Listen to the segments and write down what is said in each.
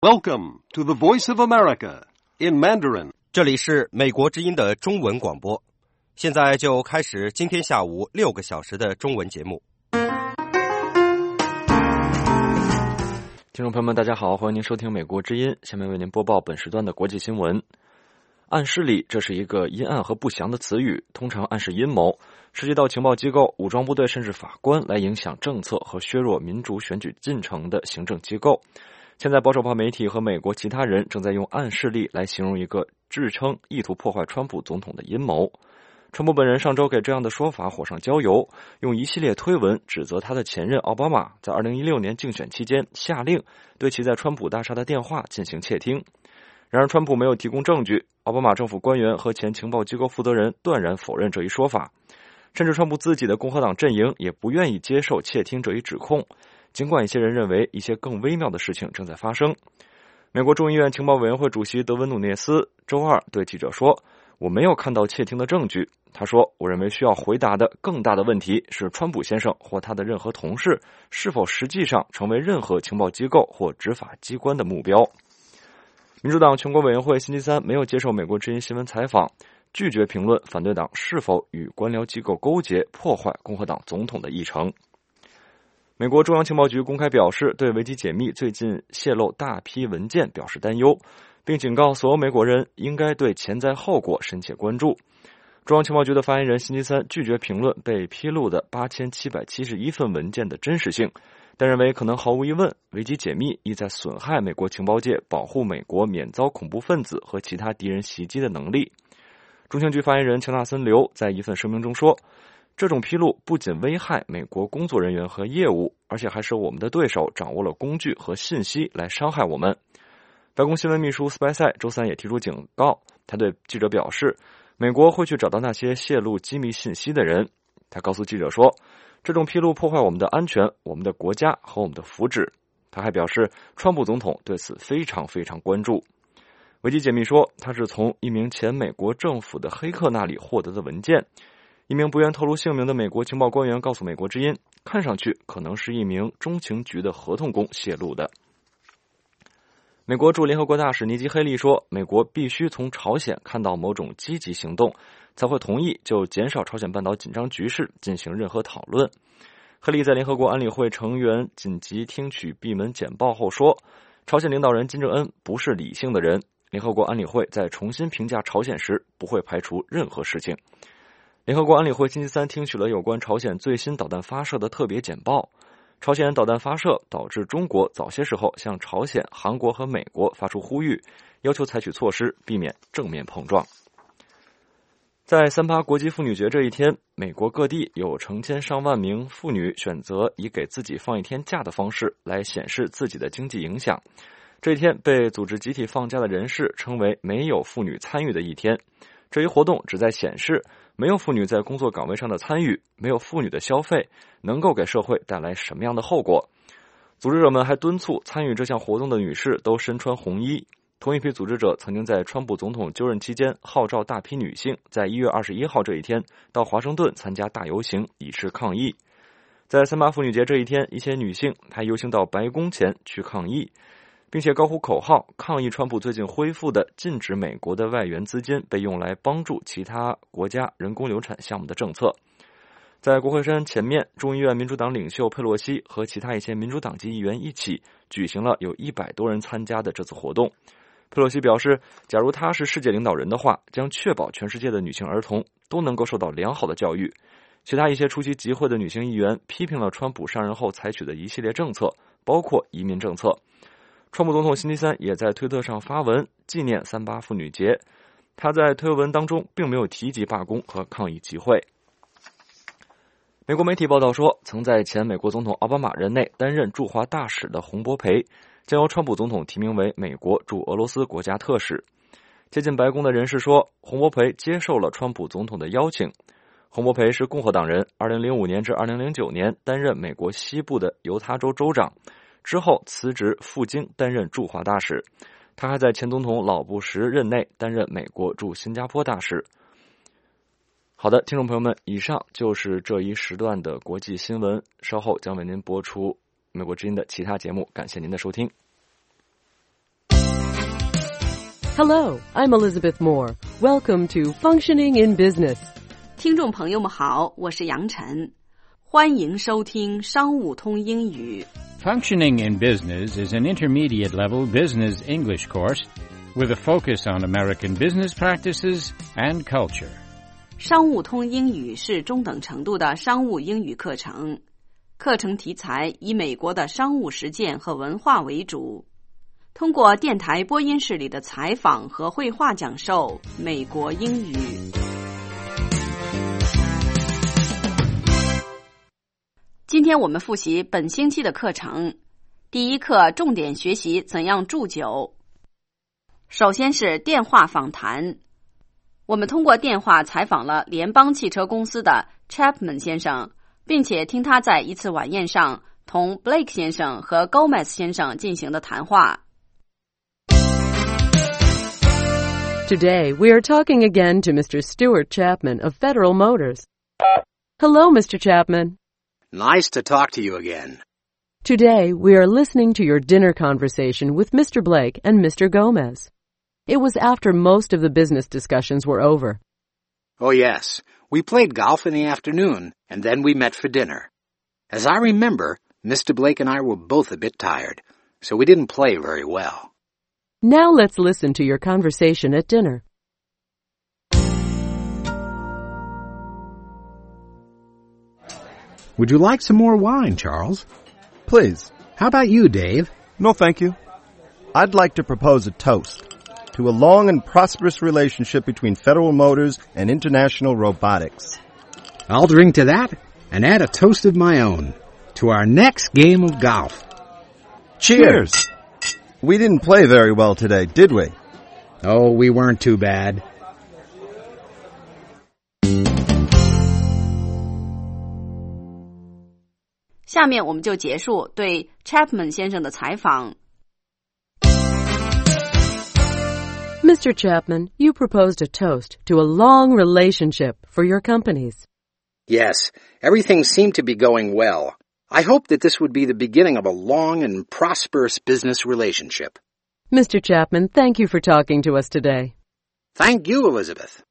Welcome to the Voice of America in Mandarin. 这里是美国之音的中文广播，现在就开始今天下午6个小时的中文节目。 听众朋友们，大家好，欢迎您收听美国之音，下面为您播报本时段的国际新闻。暗势力，这是一个阴暗和不祥的词语，通常暗示阴谋，涉及到情报机构、武装部队甚至法官来影响政策和削弱民主选举进程的行政机构。现在保守派媒体和美国其他人正在用暗势力来形容一个自称意图破坏川普总统的阴谋。川普本人上周给这样的说法火上浇油，用一系列推文指责他的前任奥巴马在2016年竞选期间下令对其在川普大厦的电话进行窃听。然而川普没有提供证据，奥巴马政府官员和前情报机构负责人断然否认这一说法，甚至川普自己的共和党阵营也不愿意接受窃听这一指控，尽管一些人认为一些更微妙的事情正在发生。美国众议院情报委员会主席德文努涅斯周二对记者说，我没有看到窃听的证据。他说，我认为需要回答的更大的问题是川普先生或他的任何同事是否实际上成为任何情报机构或执法机关的目标。民主党全国委员会星期三没有接受美国之音新闻采访，拒绝评论反对党是否与官僚机构勾结破坏共和党总统的议程。美国中央情报局公开表示，对维基解密最近泄露大批文件表示担忧，并警告所有美国人应该对潜在后果深切关注。中央情报局的发言人星期三拒绝评论被披露的8771份文件的真实性，但认为可能毫无疑问，维基解密意在损害美国情报界保护美国免遭恐怖分子和其他敌人袭击的能力。中情局发言人乔纳森·刘在一份声明中说，这种披露不仅危害美国工作人员和业务，而且还使我们的对手掌握了工具和信息来伤害我们。白宫新闻秘书斯派塞周三也提出警告，他对记者表示，美国会去找到那些泄露机密信息的人。他告诉记者说，这种披露破坏我们的安全、我们的国家和我们的福祉。他还表示，川普总统对此非常关注。维基解密说，他是从一名前美国政府的黑客那里获得的文件。一名不愿透露姓名的美国情报官员告诉美国之音，看上去可能是一名中情局的合同工泄露的。美国驻联合国大使尼基·黑利说，美国必须从朝鲜看到某种积极行动，才会同意就减少朝鲜半岛紧张局势进行任何讨论。黑利在联合国安理会成员紧急听取闭门简报后说，朝鲜领导人金正恩不是理性的人，联合国安理会在重新评价朝鲜时不会排除任何事情。联合国安理会星期三听取了有关朝鲜最新导弹发射的特别简报。朝鲜导弹发射导致中国早些时候向朝鲜、韩国和美国发出呼吁，要求采取措施避免正面碰撞。在38国际妇女节这一天，美国各地有成千上万名妇女选择以给自己放一天假的方式来显示自己的经济影响。这一天被组织集体放假的人士称为没有妇女参与的一天。这一活动旨在显示，没有妇女在工作岗位上的参与，没有妇女的消费，能够给社会带来什么样的后果。组织者们还敦促参与这项活动的女士都身穿红衣。同一批组织者曾经在川普总统就任期间号召大批女性在1月21号这一天到华盛顿参加大游行，以示抗议。在38妇女节这一天，一些女性还游行到白宫前去抗议，并且高呼口号，抗议川普最近恢复的禁止美国的外援资金被用来帮助其他国家人工流产项目的政策。在国会山前面，众议院民主党领袖佩洛西和其他一些民主党籍议员一起举行了有100多人参加的这次活动。佩洛西表示，假如他是世界领导人的话，将确保全世界的女性儿童都能够受到良好的教育。其他一些出席集会的女性议员批评了川普上任后采取的一系列政策，包括移民政策。川普总统星期三也在推特上发文纪念38妇女节，他在推文当中并没有提及罢工和抗议集会。美国媒体报道说，曾在前美国总统奥巴马任内担任驻华大使的洪博培将由川普总统提名为美国驻俄罗斯国家特使。接近白宫的人士说，洪博培接受了川普总统的邀请。洪博培是共和党人，2005年至2009年担任美国西部的犹他州州长，之后辞职赴京担任驻华大使。他还在前总统老布什任内担任美国驻新加坡大使。好的，听众朋友们，以上就是这一时段的国际新闻，稍后将为您播出美国之音的其他节目，感谢您的收听。 Hello, I'm Elizabeth Moore. Welcome to Functioning in Business. 听众朋友们好，我是杨晨，欢迎收听商务通英语。 Functioning in Business is an intermediate-level business English course with a focus on American business practices and culture. 商务通英语是中等程度的商务英语课程，课程题材以美国的商务实践和文化为主，通过电台播音室里的采访和绘画讲授美国英语。今天我们复习本星期的课程。第一课重点学习怎样祝酒。首先是电话访谈。我们通过电话采访了联邦汽车公司的 Chapman 先生，并且听他在一次晚宴上同 Blake 先生和 Gomez 先生进行的谈话。 Today, we are talking again to Mr. Stuart Chapman of Federal Motors. Hello, Mr. Chapman. Nice to talk to you again. Today, we are listening to your dinner conversation with Mr. Blake and Mr. Gomez. It was after most of the business discussions were over. Oh, yes. We played golf in the afternoon, and then we met for dinner. As I remember, Mr. Blake and I were both a bit tired, so we didn't play very well. Now let's listen to your conversation at dinner. Would you like some more wine, Charles? Please. How about you, Dave? No, thank you. I'd like to propose a toast to a long and prosperous relationship between Federal Motors and International Robotics. I'll drink to that and add a toast of my own to our next game of golf. Cheers! We didn't play very well today, did we? Oh, we weren't too bad. 下面我们就结束对 Chapman 先生的采访。 Mr. Chapman, you proposed a toast to a long relationship for your companies. Yes, everything seemed to be going well. I hope that this would be the beginning of a long and prosperous business relationship. Mr. Chapman, thank you for talking to us today. Thank you, Elizabeth.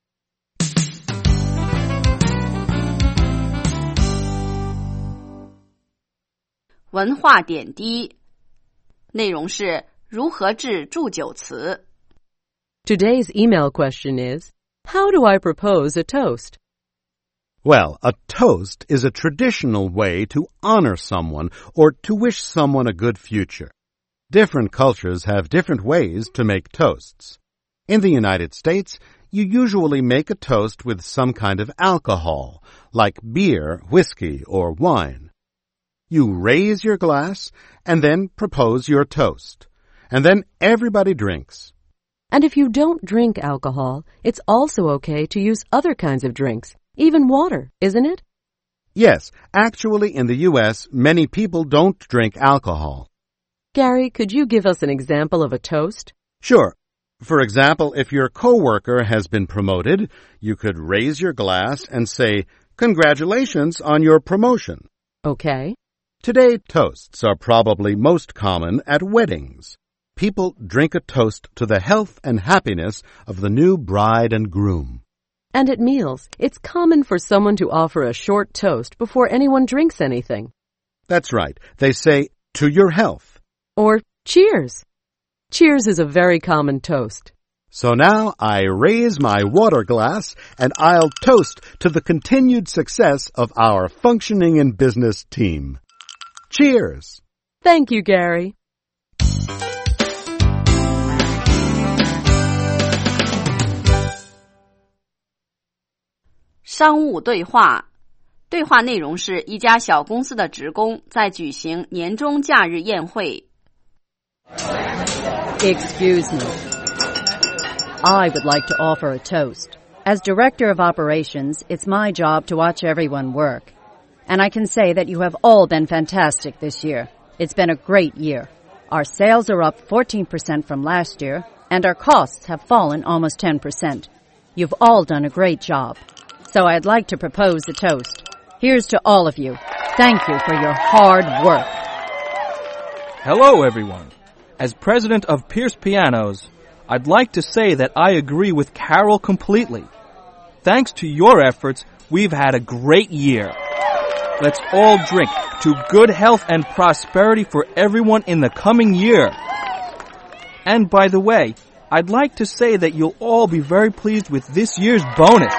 文化点滴，内容是如何制祝酒词。 Today's email question is, how do I propose a toast? Well, a toast is a traditional way to honor someone or to wish someone a good future. Different cultures have different ways to make toasts. In the United States, you usually make a toast with some kind of alcohol, like beer, whiskey, or wine. You raise your glass and then propose your toast. And then everybody drinks. And if you don't drink alcohol, it's also okay to use other kinds of drinks, even water, isn't it? Yes, actually in the U.S., many people don't drink alcohol. Gary, could you give us an example of a toast? Sure. For example, if your coworker has been promoted, you could raise your glass and say, "Congratulations on your promotion." Okay. Today, toasts are probably most common at weddings. People drink a toast to the health and happiness of the new bride and groom. And at meals, it's common for someone to offer a short toast before anyone drinks anything. That's right. They say, "To your health." Or, "Cheers." Cheers is a very common toast. So now I raise my water glass and I'll toast to the continued success of our Functioning in Business team. Cheers! Thank you, Gary. 商务对话，对话内容是一家小公司的职工在举行年终假日宴会。 Excuse me. I would like to offer a toast. As Director of Operations, it's my job to watch everyone work. And I can say that you have all been fantastic this year. It's been a great year. Our sales are up 14% from last year, and our costs have fallen almost 10%. You've all done a great job. So I'd like to propose a toast. Here's to all of you. Thank you for your hard work. Hello, everyone. As president of Pierce Pianos, I'd like to say that I agree with Carol completely. Thanks to your efforts, we've had a great year. Let's all drink to good health and prosperity for everyone in the coming year. And by the way, I'd like to say that you'll all be very pleased with this year's bonus.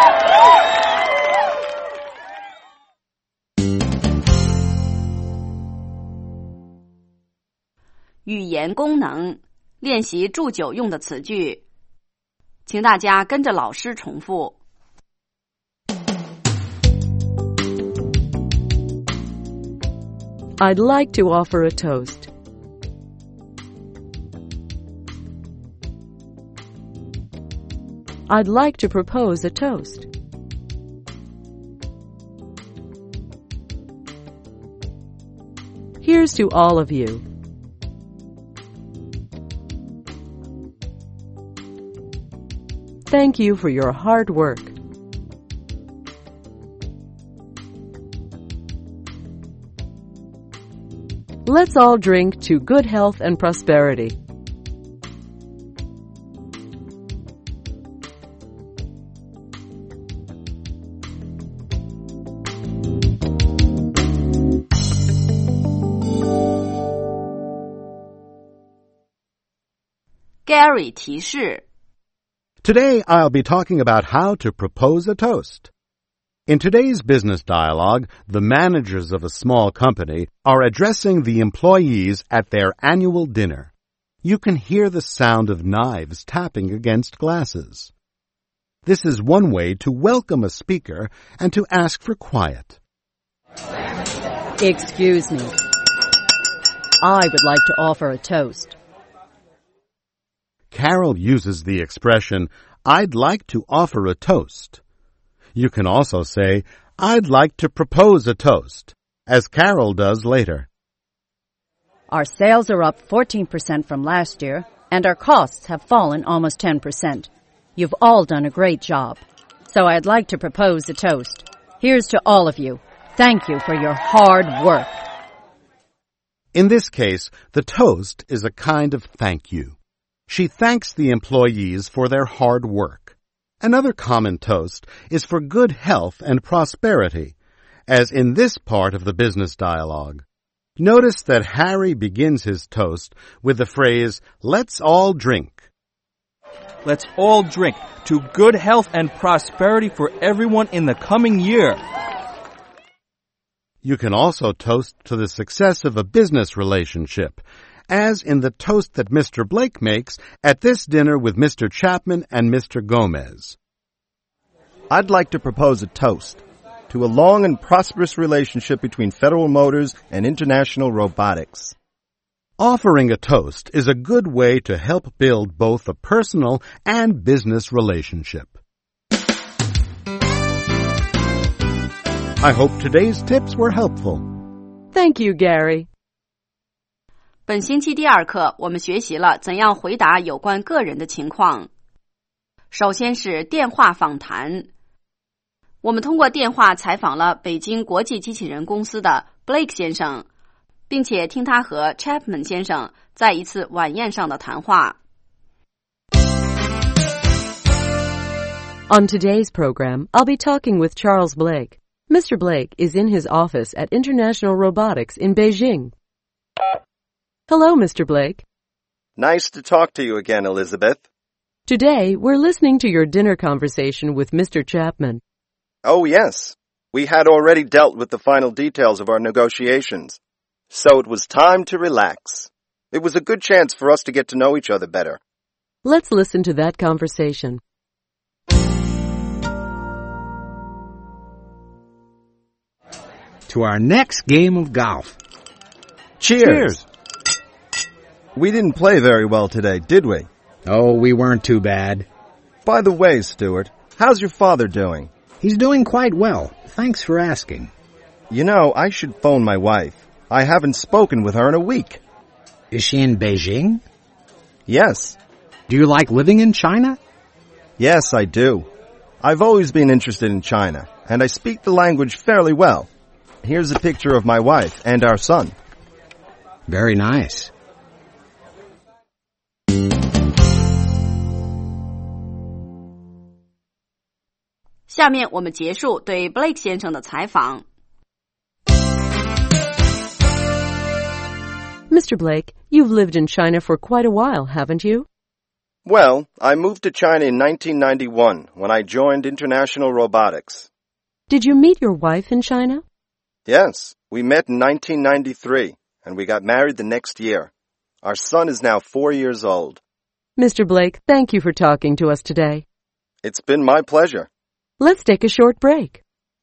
语言功能，练习祝酒用的词句，请大家跟着老师重复。 I'd like to offer a toast. I'd like to propose a toast. Here's to all of you. Thank you for your hard work. Let's all drink to good health and prosperity. Gary 提示 Today I'll be talking about how to propose a toast. In today's business dialogue, the managers of a small company are addressing the employees at their annual dinner. You can hear the sound of knives tapping against glasses. This is one way to welcome a speaker and to ask for quiet. Excuse me. I would like to offer a toast. Carol uses the expression, I'd like to offer a toast. You can also say, I'd like to propose a toast, as Carol does later. Our sales are up 14% from last year, and our costs have fallen almost 10%. You've all done a great job. So I'd like to propose a toast. Here's to all of you. Thank you for your hard work. In this case, the toast is a kind of thank you. She thanks the employees for their hard work. Another common toast is for good health and prosperity, as in this part of the business dialogue. Notice that Harry begins his toast with the phrase, let's all drink. Let's all drink to good health and prosperity for everyone in the coming year. You can also toast to the success of a business relationship, as in the toast that Mr. Blake makes at this dinner with Mr. Chapman and Mr. Gomez. I'd like to propose a toast to a long and prosperous relationship between Federal Motors and International Robotics. Offering a toast is a good way to help build both a personal and business relationship. I hope today's tips were helpful. Thank you, Gary. 本星期第二课，我们学习了怎样回答有关个人的情况。首先是电话访谈。我们通过电话采访了北京国际机器人公司的 Blake 先生，并且听他和 Chapman 先生在一次晚宴上的谈话。 On today's program, I'll be talking with Charles Blake. Mr. Blake is in his office at International Robotics in Beijing. Hello, Mr. Blake. Nice to talk to you again, Elizabeth. Today, we're listening to your dinner conversation with Mr. Chapman. Oh, yes. We had already dealt with the final details of our negotiations, so it was time to relax. It was a good chance for us to get to know each other better. Let's listen to that conversation. To our next game of golf. Cheers! We didn't play very well today, did we? Oh, we weren't too bad. By the way, Stuart, how's your father doing? He's doing quite well. Thanks for asking. You know, I should phone my wife. I haven't spoken with her in a week. Is she in Beijing? Yes. Do you like living in China? Yes, I do. I've always been interested in China, and I speak the language fairly well. Here's a picture of my wife and our son. Very nice. 下面我们结束对 Blake 先生的采访。 Mr. Blake, you've lived in China for quite a while, haven't you? Well, I moved to China in 1991 when I joined International Robotics. Did you meet your wife in China? Yes, we met in 1993, and we got married the next year. Our son is now 4 years old. Mr. Blake, thank you for talking to us today. It's been my pleasure. Let's take a short break.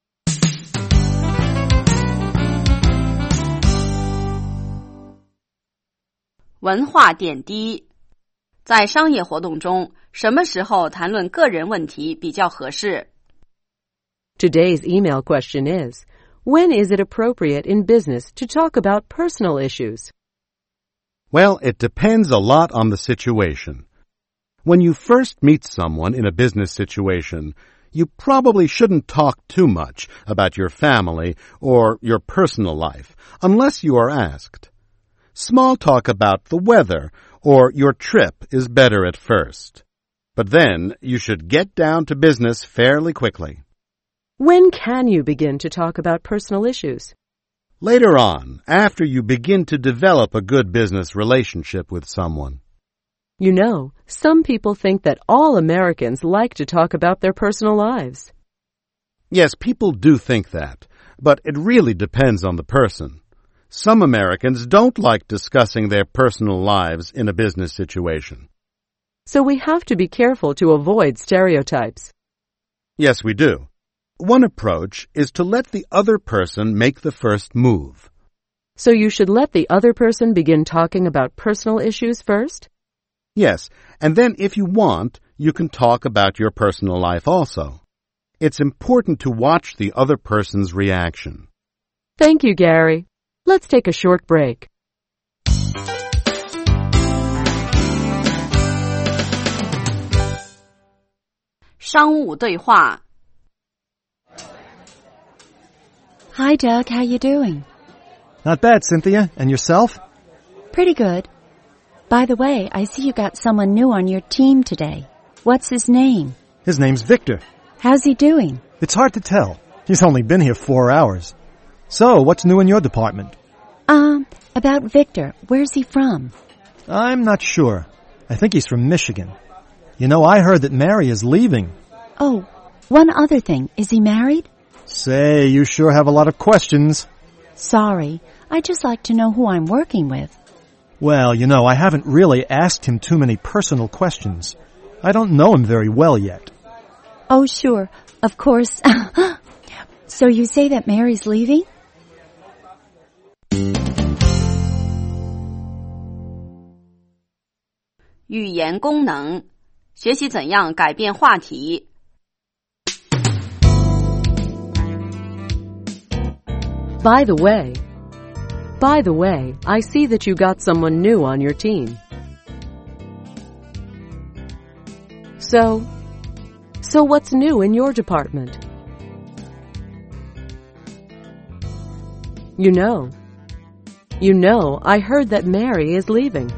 文化点滴。在商业活动中，什么时候谈论个人问题比较合适？ Today's email question is, when is it appropriate in business to talk about personal issues? Well, it depends a lot on the situation. When you first meet someone in a business situation, you probably shouldn't talk too much about your family or your personal life, unless you are asked. Small talk about the weather or your trip is better at first. But then you should get down to business fairly quickly. When can you begin to talk about personal issues? Later on, after you begin to develop a good business relationship with someone. You know, some people think that all Americans like to talk about their personal lives. Yes, people do think that, but it really depends on the person. Some Americans don't like discussing their personal lives in a business situation. So we have to be careful to avoid stereotypes. Yes, we do. One approach is to let the other person make the first move. So you should let the other person begin talking about personal issues first? Yes, and then if you want, you can talk about your personal life also. It's important to watch the other person's reaction. Thank you, Gary. Let's take a short break. 商务对话。 Hi, Doug. How you doing? Not bad, Cynthia. And yourself? Pretty good. By the way, I see you got someone new on your team today. What's his name? His name's Victor. How's he doing? It's hard to tell. He's only been here 4 hours. So, what's new in your department? About Victor. Where's he from? I'm not sure. I think he's from Michigan. You know, I heard that Mary is leaving. Oh, one other thing. Is he married? Say, you sure have a lot of questions. Sorry. I'd just like to know who I'm working with. Well, you know, I haven't really asked him too many personal questions. I don't know him very well yet. Oh, sure. Of course. So you say that Mary's leaving? 语言功能，学习怎样改变话题。 By the way, I see that you got someone new on your team. So what's new in your department? You know, I heard that Mary is leaving.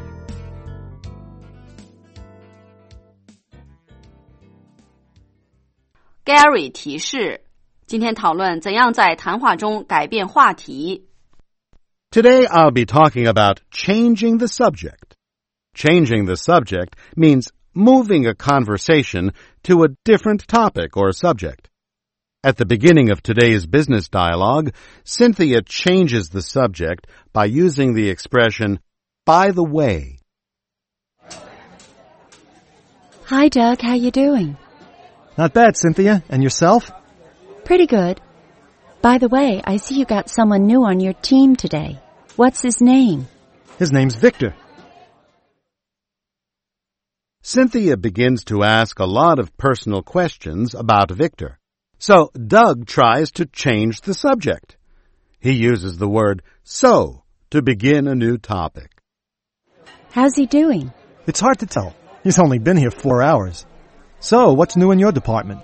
Gary 提示，今天讨论怎样在谈话中改变话题。 Today I'll be talking about changing the subject. Changing the subject means moving a conversation to a different topic or subject. At the beginning of today's business dialogue, Cynthia changes the subject by using the expression, by the way. Hi, Doug. How you doing? Not bad, Cynthia. And yourself? Pretty good. By the way, I see you got someone new on your team today. What's his name? His name's Victor. Cynthia begins to ask a lot of personal questions about Victor. So Doug tries to change the subject. He uses the word so to begin a new topic. How's he doing? It's hard to tell. He's only been here 4 hours. So, what's new in your department?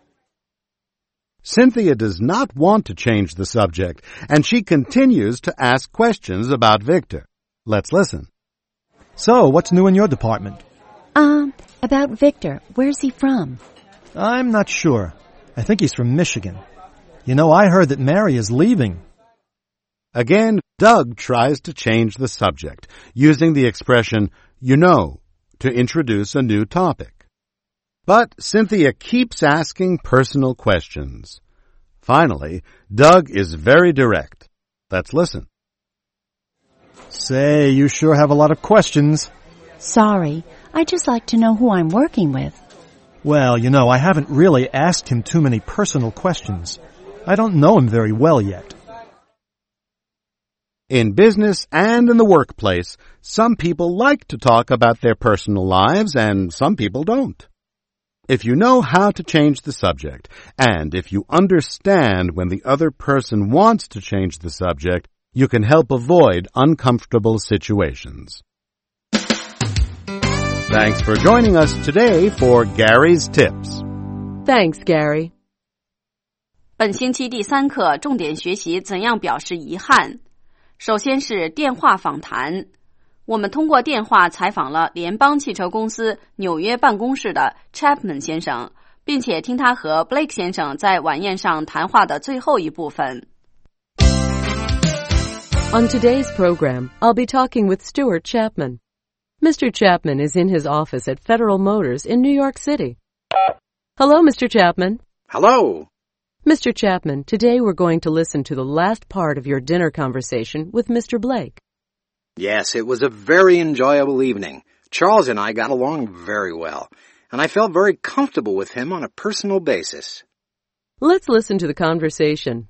Cynthia does not want to change the subject, and she continues to ask questions about Victor. Let's listen. So, what's new in your department? About Victor. Where's he from? I'm not sure. I think he's from Michigan. You know, I heard that Mary is leaving. Again, Doug tries to change the subject, using the expression, you know, to introduce a new topic. But Cynthia keeps asking personal questions. Finally, Doug is very direct. Let's listen. Say, you sure have a lot of questions. Sorry, I'd just like to know who I'm working with. Well, you know, I haven't really asked him too many personal questions. I don't know him very well yet. In business and in the workplace, some people like to talk about their personal lives and some people don't. If you know how to change the subject, and if you understand when the other person wants to change the subject, you can help avoid uncomfortable situations. Thanks for joining us today for Gary's Tips. Thanks, Gary. 本星期第3课重点学习怎样表示遗憾。首先是电话访谈。我们通过电话采访了联邦汽车公司纽约办公室的 Chapman 先生，并且听他和 Blake 先生在晚宴上谈话的最后一部分。 On today's program, I'll be talking with Stuart Chapman. Mr. Chapman is in his office at Federal Motors in New York City. Hello, Mr. Chapman. Hello. Mr. Chapman, today we're going to listen to the last part of your dinner conversation with Mr. Blake. Yes, it was a very enjoyable evening. Charles and I got along very well, and I felt very comfortable with him on a personal basis. Let's listen to the conversation.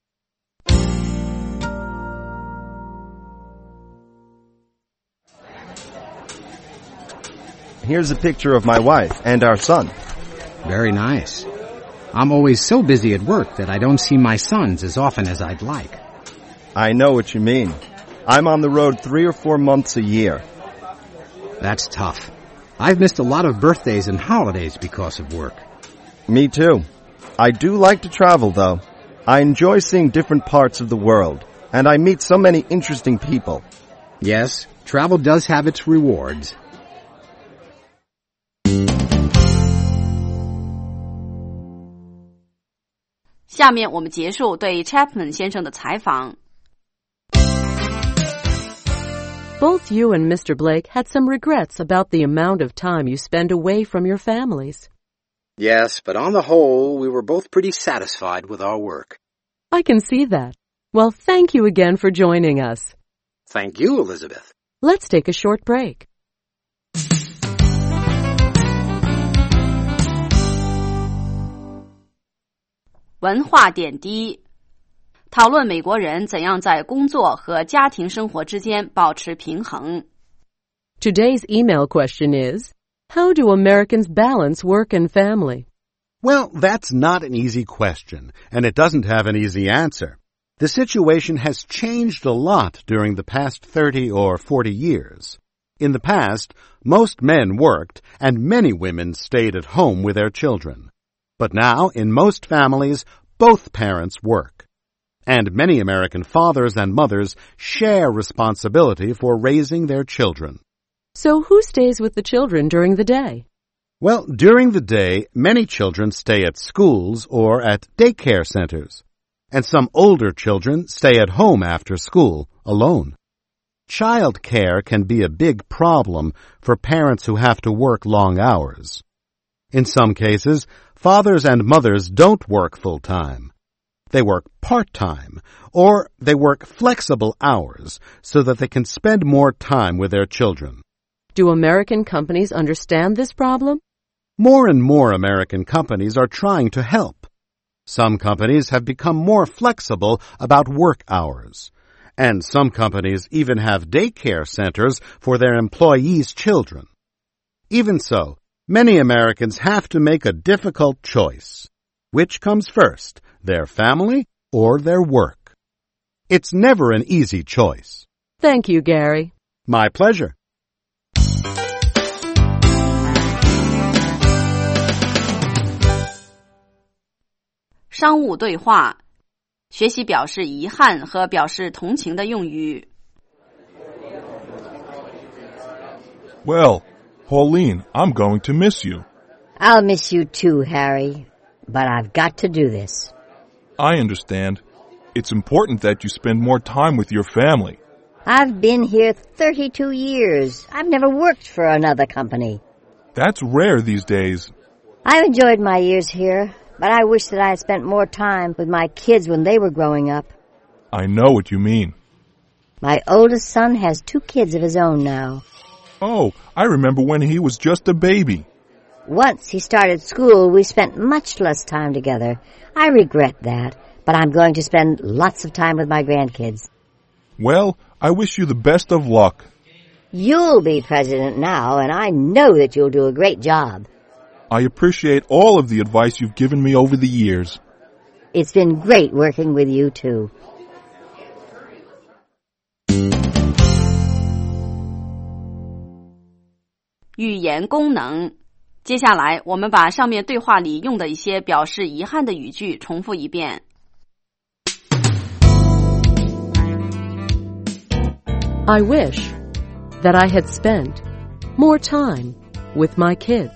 Here's a picture of my wife and our son. Very nice. I'm always so busy at work that I don't see my sons as often as I'd like. I know what you mean. I'm on the road 3 or 4 months a year. That's tough. I've missed a lot of birthdays and holidays because of work. Me too. I do like to travel, though. I enjoy seeing different parts of the world, and I meet so many interesting people. Yes, travel does have its rewards. .下面我们结束对 Chapman 先生的采访。 Both you and Mr. Blake had some regrets about the amount of time you spend away from your families. Yes, but on the whole, we were both pretty satisfied with our work. I can see that. Well, thank you again for joining us. Thank you, Elizabeth. Let's take a short break. .文化点滴，讨论美国人怎样在工作和家庭生活之间保持平衡。 Today's email question is, how do Americans balance work and family? Well, that's not an easy question, and it doesn't have an easy answer. The situation has changed a lot during the past 30 or 40 years. In the past, most men worked, and many women stayed at home with their children. But now, in most families, both parents work. And many American fathers and mothers share responsibility for raising their children. So who stays with the children during the day? Well, during the day, many children stay at schools or at daycare centers. And some older children stay at home after school, alone. Child care can be a big problem for parents who have to work long hours. In some cases, fathers and mothers don't work full-time. They work part-time, or they work flexible hours so that they can spend more time with their children. Do American companies understand this problem? More and more American companies are trying to help. Some companies have become more flexible about work hours, and some companies even have daycare centers for their employees' children. Even so, many Americans have to make a difficult choice. Which comes first, their family or their work? It's never an easy choice. Thank you, Gary. My pleasure. .商务对话，学习表示遗憾和表示同情的用语。 Well, Pauline, I'm going to miss you. I'll miss you too, Harry. but I've got to do this. I understand. It's important that you spend more time with your family. I've been here 32 years. I've never worked for another company. That's rare these days. I've enjoyed my years here, but I wish that I had spent more time with my kids when they were growing up. I know what you mean. My oldest son has 2 kids of his own now. Oh, I remember when he was just a baby. Once he started school, we spent much less time together. I regret that, but I'm going to spend lots of time with my grandkids. Well, I wish you the best of luck. You'll be president now, and I know that you'll do a great job. I appreciate all of the advice you've given me over the years. It's been great working with you, too. 语言功能。接下来，我们把上面对话里用的一些表示遗憾的语句重复一遍。 I wish that I had spent more time with my kids.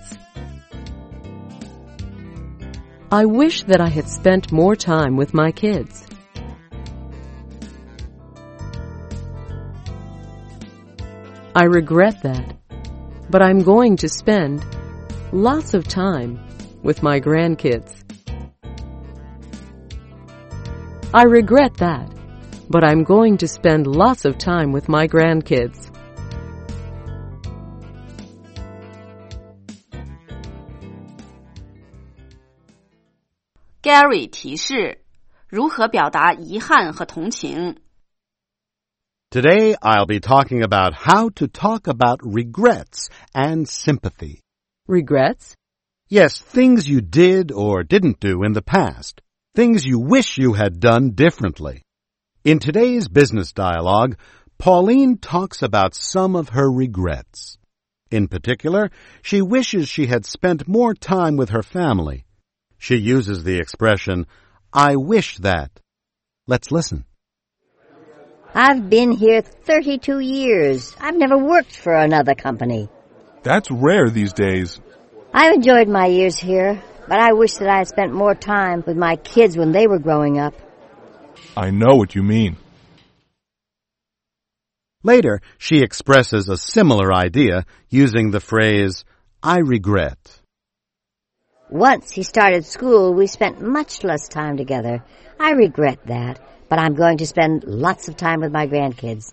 I wish that I had spent more time with my kids. I regret that, but I'm going to spend lots of time with my grandkids. I regret that, but I'm going to spend lots of time with my grandkids. Gary 提示如何表达遗憾和同情。 Today, I'll be talking about how to talk about regrets and sympathy. Regrets? Yes, things you did or didn't do in the past. Things you wish you had done differently. In today's business dialogue, Pauline talks about some of her regrets. In particular, she wishes she had spent more time with her family. She uses the expression, I wish that. Let's listen. I've been here 32 years. I've never worked for another company. That's rare these days. I've enjoyed my years here, but I wish that I had spent more time with my kids when they were growing up. I know what you mean. Later, she expresses a similar idea using the phrase, I regret. Once he started school, we spent much less time together. I regret that, but I'm going to spend lots of time with my grandkids.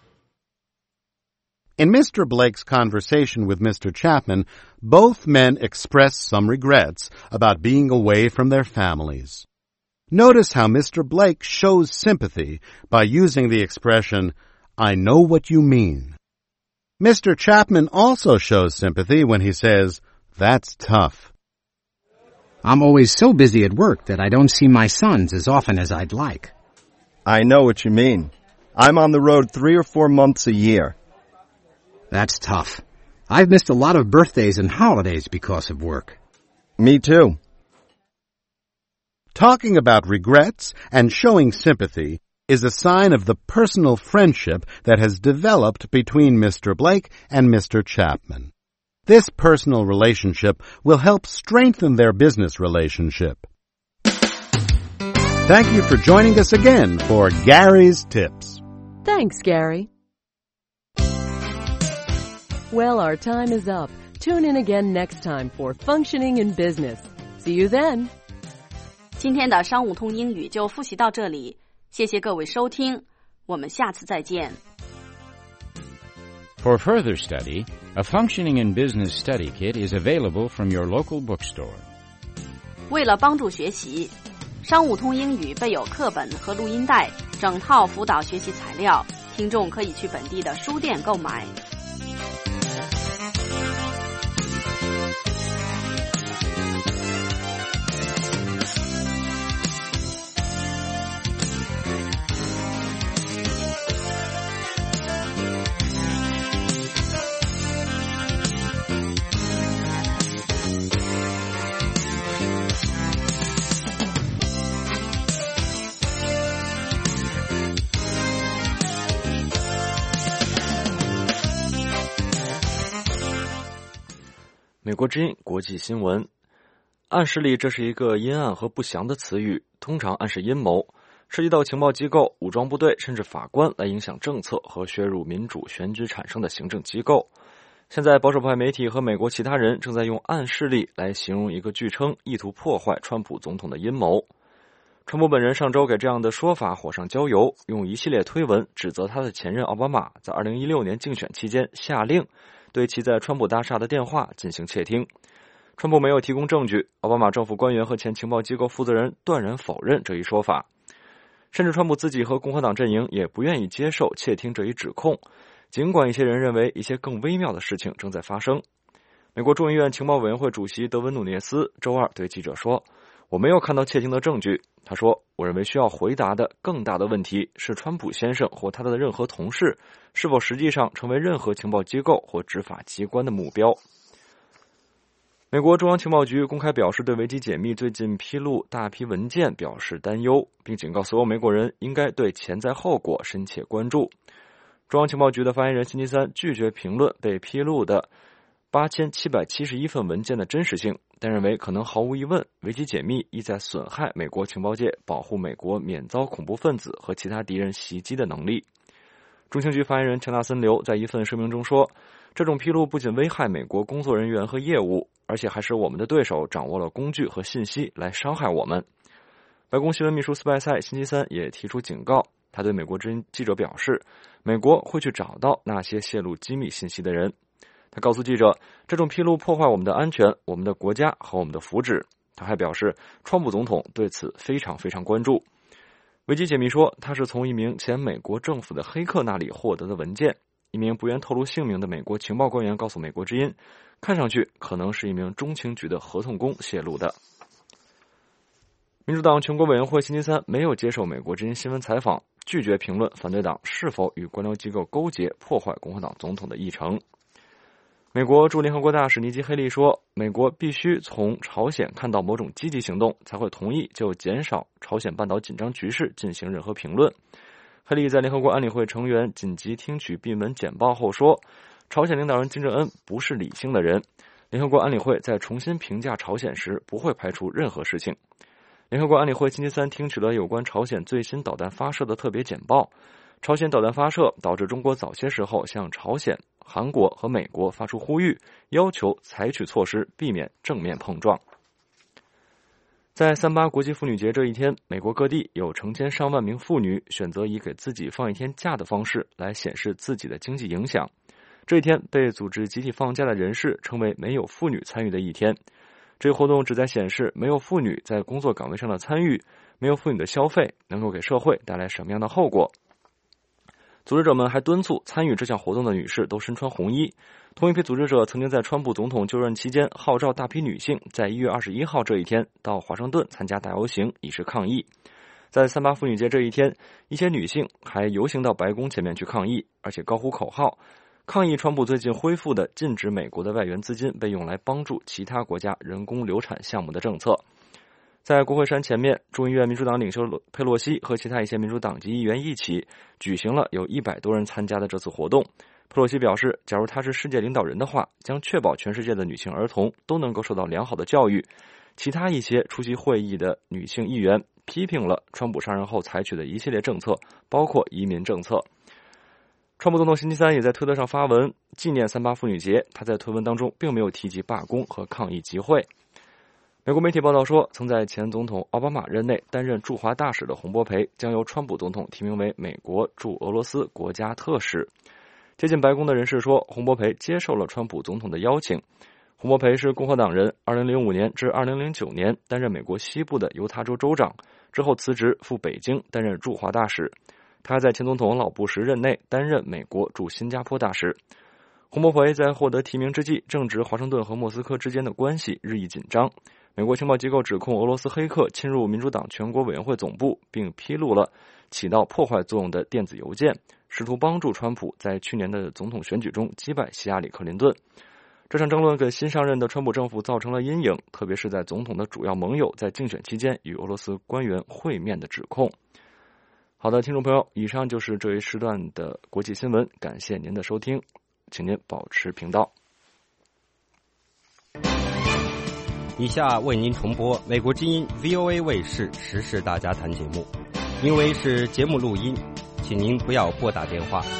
In Mr. Blake's conversation with Mr. Chapman, both men express some regrets about being away from their families. Notice how Mr. Blake shows sympathy by using the expression, I know what you mean. Mr. Chapman also shows sympathy when he says, that's tough. I'm always so busy at work that I don't see my sons as often as I'd like. I know what you mean. I'm on the road 3 or 4 months a year. That's tough. I've missed a lot of birthdays and holidays because of work. Me too. Talking about regrets and showing sympathy is a sign of the personal friendship that has developed between Mr. Blake and Mr. Chapman. This personal relationship will help strengthen their business relationship. Thank you for joining us again for Gary's Tips. Thanks, Gary. Well, our time is up. Tune in again next time for Functioning in Business. See you then. 今天的商务通英语就复习到这里，谢谢各位收听，我们下次再见。 For further study, a Functioning in Business Study Kit is available from your local bookstore. 为了帮助学习，商务通英语备有课本和录音带，整套辅导学习材料，听众可以去本地的书店购买。 美国之音国际新闻， 暗示力这是一个阴暗和不祥的词语，通常暗示阴谋，涉及到情报机构、武装部队甚至法官来影响政策和削弱民主选举产生的行政机构。现在保守派媒体和美国其他人正在用暗示力来形容一个据称意图破坏川普总统的阴谋。川普本人上周给这样的说法火上浇油，用一系列推文指责他的前任奥巴马在2016年竞选期间下令对其在川普大厦的电话进行窃听。川普没有提供证据，奥巴马政府官员和前情报机构负责人断然否认这一说法，甚至川普自己和共和党阵营也不愿意接受窃听这一指控，尽管一些人认为一些更微妙的事情正在发生。美国众议院情报委员会主席德文·努涅斯周二对记者说，我没有看到窃听的证据。他说，我认为需要回答的更大的问题是川普先生或他的任何同事是否实际上成为任何情报机构或执法机关的目标。美国中央情报局公开表示对维基解密最近披露大批文件表示担忧，并警告所有美国人应该对潜在后果深切关注。中央情报局的发言人星期三拒绝评论被披露的8771份文件的真实性，但认为可能毫无疑问，维基解密意在损害美国情报界保护美国免遭恐怖分子和其他敌人袭击的能力。中情局发言人乔纳森·刘在一份声明中说，这种披露不仅危害美国工作人员和业务，而且还使我们的对手掌握了工具和信息来伤害我们。白宫新闻秘书斯派塞星期三也提出警告，他对美国之音记者表示，美国会去找到那些泄露机密信息的人。他告诉记者，这种披露破坏我们的安全、我们的国家和我们的福祉。他还表示，川普总统对此非常关注。维基解密说，他是从一名前美国政府的黑客那里获得的文件。一名不愿透露姓名的美国情报官员告诉美国之音，看上去可能是一名中情局的合同工泄露的。民主党全国委员会星期三没有接受美国之音新闻采访，拒绝评论反对党是否与官僚机构勾结破坏共和党总统的议程。美国驻联合国大使尼基·黑利说，美国必须从朝鲜看到某种积极行动，才会同意就减少朝鲜半岛紧张局势进行任何评论。黑利在联合国安理会成员紧急听取闭门简报后说，朝鲜领导人金正恩不是理性的人，联合国安理会在重新评价朝鲜时不会排除任何事情。联合国安理会星期三听取了有关朝鲜最新导弹发射的特别简报。朝鲜导弹发射导致中国早些时候向朝鲜、韩国和美国发出呼吁，要求采取措施避免正面碰撞。在38国际妇女节这一天，美国各地有成千上万名妇女选择以给自己放一天假的方式来显示自己的经济影响。这一天被组织集体放假的人士称为没有妇女参与的一天。这个活动旨在显示没有妇女在工作岗位上的参与，没有妇女的消费能够给社会带来什么样的后果。组织者们还敦促参与这项活动的女士都身穿红衣。同一批组织者曾经在川普总统就任期间号召大批女性在1月21号这一天到华盛顿参加大游行，以示抗议。在38妇女节这一天，一些女性还游行到白宫前面去抗议，而且高呼口号，抗议川普最近恢复的禁止美国的外援资金被用来帮助其他国家人工流产项目的政策。在国会山前面，众议院民主党领袖佩洛西和其他一些民主党籍议员一起举行了有100多人参加的这次活动。佩洛西表示，假如他是世界领导人的话，将确保全世界的女性儿童都能够受到良好的教育。其他一些出席会议的女性议员批评了川普上任后采取的一系列政策，包括移民政策。川普总统星期三也在推特上发文纪念38妇女节，他在推文当中并没有提及罢工和抗议集会。美国媒体报道说，曾在前总统奥巴马任内担任驻华大使的洪博培将由川普总统提名为美国驻俄罗斯国家特使。接近白宫的人士说，洪博培接受了川普总统的邀请。洪博培是共和党人，2005年至2009年担任美国西部的犹他州州长，之后辞职赴北京担任驻华大使。他还在前总统老布什任内担任美国驻新加坡大使。洪博培在获得提名之际，正值华盛顿和莫斯科之间的关系日益紧张。美国情报机构指控俄罗斯黑客侵入民主党全国委员会总部，并披露了起到破坏作用的电子邮件，试图帮助川普在去年的总统选举中击败希拉里·克林顿。这场争论给新上任的川普政府造成了阴影，特别是在总统的主要盟友在竞选期间与俄罗斯官员会面的指控。好的，听众朋友，以上就是这一时段的国际新闻，感谢您的收听，请您保持频道。 以下为您重播美国之音 VOA 卫视时事大家谈节目，因为是节目录音，请您不要拨打电话。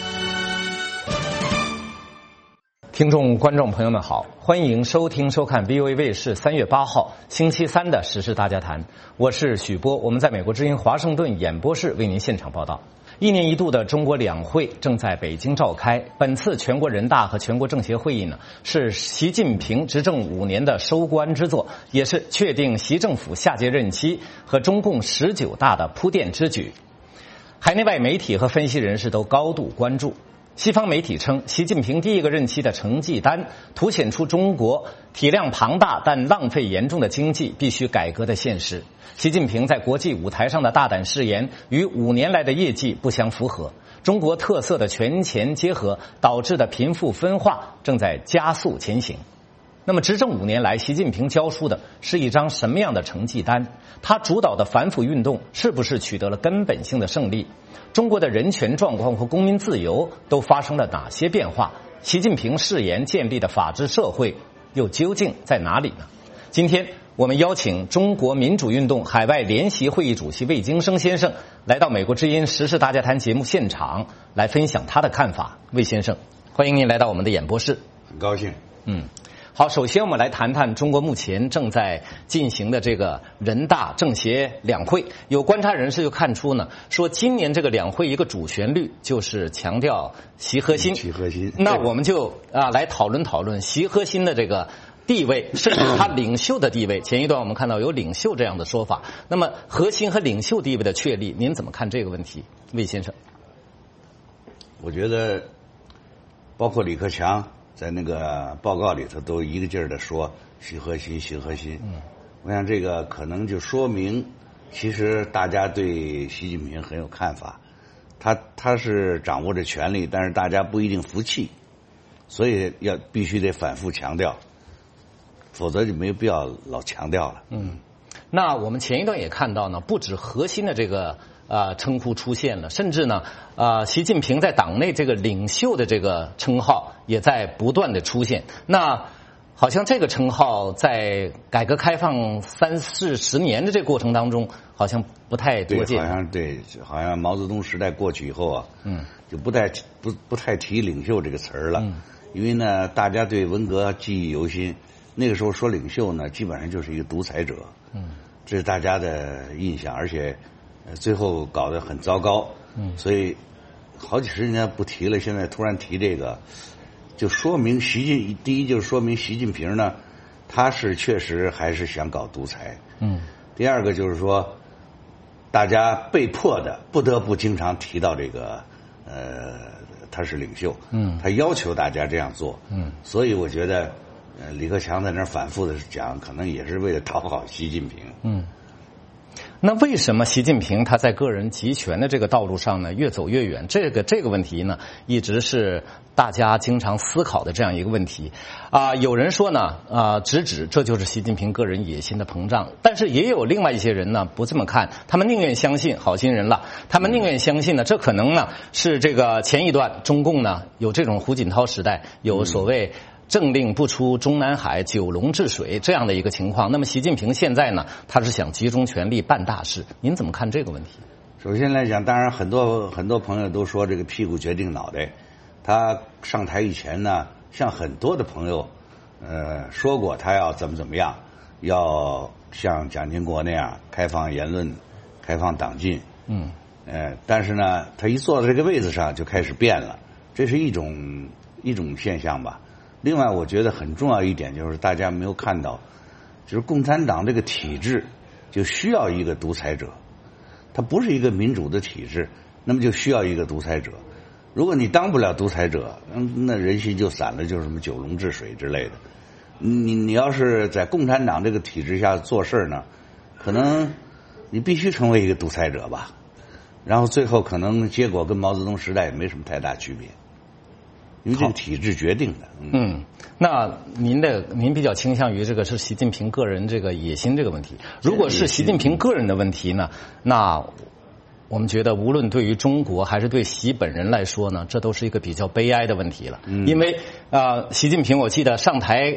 听众观众朋友们好，欢迎收听收看 VOA 卫视3月8号星期三的时事大家谈，我是许波，我们在美国之音华盛顿演播室为您现场报道。1年1度的中国两会正在北京召开，本次全国人大和全国政协会议呢，是习近平执政5年的收官之作，也是确定习政府下届任期和中共19大的铺垫之举。海内外媒体和分析人士都高度关注。西方媒体称，习近平第一个任期的成绩单凸显出中国体量庞大但浪费严重的经济必须改革的现实。习近平在国际舞台上的大胆誓言与5年来的业绩不相符合，中国特色的权钱结合导致的贫富分化正在加速前行。那么执政5年来，习近平交出的是一张什么样的成绩单？他主导的反腐运动是不是取得了根本性的胜利？中国的人权状况和公民自由都发生了哪些变化？习近平誓言建立的法治社会又究竟在哪里呢？今天我们邀请中国民主运动海外联席会议主席魏京生先生来到美国之音时事大家谈节目现场，来分享他的看法。魏先生，欢迎您来到我们的演播室。 很高兴。 好，首先我们来谈谈中国目前正在进行的这个人大政协两会。有观察人士就看出呢，说今年这个两会一个主旋律就是强调习核心。 习核心。 那我们就来讨论讨论习核心的这个地位，甚至他领袖的地位。前一段我们看到有领袖这样的说法，那么核心和领袖地位的确立，您怎么看这个问题，魏先生？ 我觉得，包括李克强在那个报告里头都一个劲儿的说习核心，习核心。我想这个可能就说明，其实大家对习近平很有看法，他是掌握着权力，但是大家不一定服气，所以必须得反复强调，否则就没有必要老强调了。 那我们前一段也看到呢，不止核心的这个称呼出现了，甚至呢习近平在党内这个领袖的这个称号也在不断的出现。那好像这个称号在改革开放30-40年的这个过程当中好像不太多见。 好像毛泽东时代过去以后就不太提领袖这个词儿了。因为呢大家对文革记忆犹新，那个时候说领袖呢基本上就是一个独裁者。这是大家的印象，而且最后搞得很糟糕。所以好几十年不提了，现在突然提这个，就说明第一就是说明习近平呢，他是确实还是想搞独裁。第二个就是说，大家被迫的不得不经常提到这个他是领袖。他要求大家这样做。所以我觉得李克强在那儿反复的讲，可能也是为了讨好习近平。 那为什么习近平他在个人集权的这个道路上呢越走越远？这个问题呢，一直是大家经常思考的这样一个问题。有人说呢，直指这就是习近平个人野心的膨胀，但是也有另外一些人呢不这么看，他们宁愿相信好心人了，他们宁愿相信呢，这可能呢是这个前一段中共呢有这种胡锦涛时代有所谓政令不出中南海，九龙治水这样的一个情况。那么习近平现在呢，他是想集中权力办大事。您怎么看这个问题？ 首先来讲，当然很多朋友都说这个屁股决定脑袋。他上台以前呢，像很多的朋友说过他要怎么样，要像蒋经国那样开放言论，开放党禁。但是呢，他一坐在这个位子上就开始变了，这是一种现象吧。另外我觉得很重要一点就是大家没有看到，就是共产党这个体制就需要一个独裁者，它不是一个民主的体制，那么就需要一个独裁者。如果你当不了独裁者，那人心就散了，就是什么九龙治水之类的。你要是在共产党这个体制下做事呢，可能你必须成为一个独裁者吧，然后最后可能结果跟毛泽东时代也没什么太大区别。因为这个体制决定的。 那您比较倾向于这个是习近平个人这个野心这个问题。如果是习近平个人的问题呢，那我们觉得无论对于中国还是对习本人来说呢，这都是一个比较悲哀的问题了。因为习近平我记得上台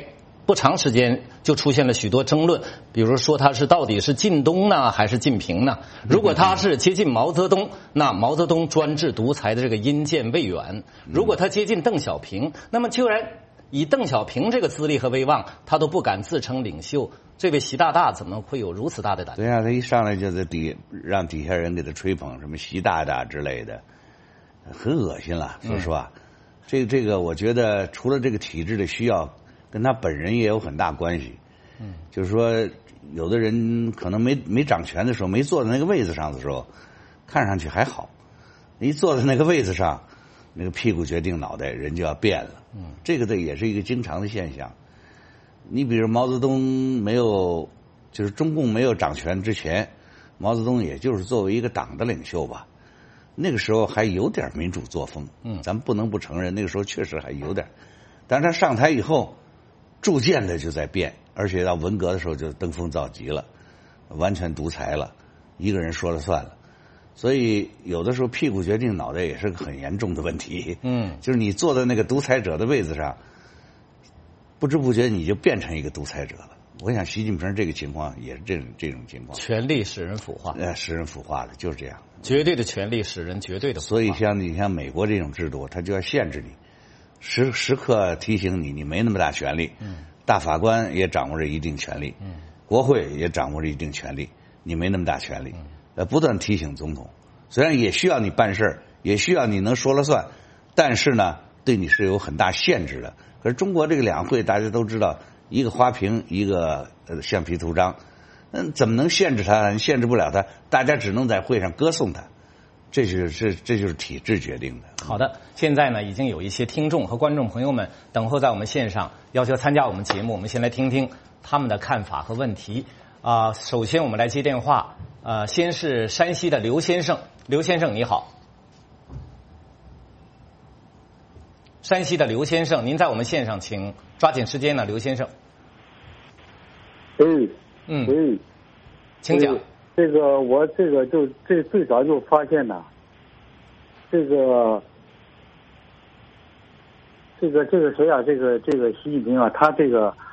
不长时间就出现了许多争论，比如说他是到底是靳东呢还是晋平呢？如果他是接近毛泽东，那毛泽东专制独裁的这个阴间未远；如果他接近邓小平，那么居然以邓小平这个资历和威望，他都不敢自称领袖，这位习大大怎么会有如此大的胆？ 对啊，他一上来就在让底下人给他吹捧什么习大大之类的，很恶心了。说实话，这个我觉得除了这个体制的需要，跟他本人也有很大关系。就是说，有的人可能没掌权的时候，没坐在那个位子上的时候，看上去还好；一坐在那个位子上，那个屁股决定脑袋，人就要变了。这个也是一个经常的现象。你比如毛泽东就是中共没有掌权之前，毛泽东也就是作为一个党的领袖吧，那个时候还有点民主作风。咱们不能不承认，那个时候确实还有点。但是他上台以后，逐渐的就在变，而且到文革的时候就登峰造极了，完全独裁了，一个人说了算了。所以有的时候屁股决定脑袋也是个很严重的问题。就是你坐在那个独裁者的位子上，不知不觉你就变成一个独裁者了。我想习近平这个情况也是这种情况。 权力使人腐化。 使人腐化的就是这样。 绝对的权力使人绝对的腐化。 所以你像美国这种制度，它就要限制你，时刻提醒你没那么大权力。大法官也掌握着一定权力。国会也掌握着一定权力，你没那么大权力。不断提醒总统，虽然也需要你办事，也需要你能说了算，但是呢，对你是有很大限制的。可是中国这个两会大家都知道，一个花瓶，一个橡皮图章，怎么能限制他？限制不了他，大家只能在会上歌颂他。这就是体制决定的。 好的，现在呢，已经有一些听众和观众朋友们等候在我们线上，要求参加我们节目。我们先来听听他们的看法和问题。首先我们来接电话。先是山西的刘先生，刘先生你好。山西的刘先生，您在我们线上，请抓紧时间呢，刘先生。请讲。 我最早就发现呢，这个谁啊，这个习近平啊，他在